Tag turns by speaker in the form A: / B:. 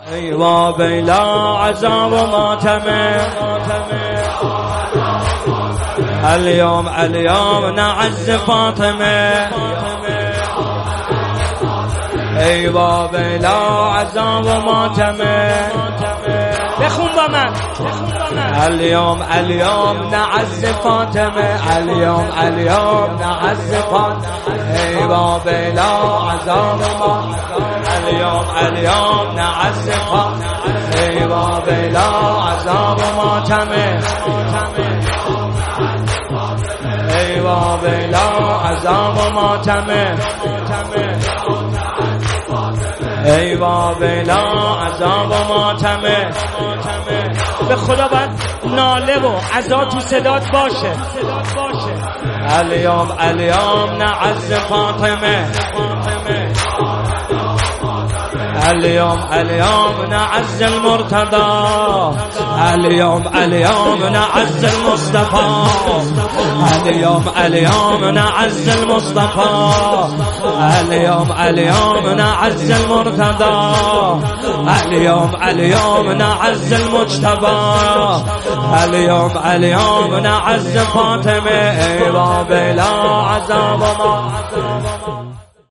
A: ای وابیلا عذاب و ماتمه اليوم نعز فاطمه ای وابیلا عذاب و ماتمه بخون با من اليوم نعز فاطمه اليوم نعز فاطمه ای وابیلا عذاب و ماتمه اليوم نعز فاطمه ای وابیلا عذاب و ماتمه ای وابیلا عذاب و ماتمه ای وابیلا عذاب و ماتمه به خدا باید ناله و عزا تو صدات باشه اليوم نعز فاطمه اليوم نعز المرتضى اليوم نعز المصطفى اليوم نعز المصطفى اليوم نعز المرتضى اليوم نعز المجتبى اليوم نعز فاطمه ای وابیلا عذاب ما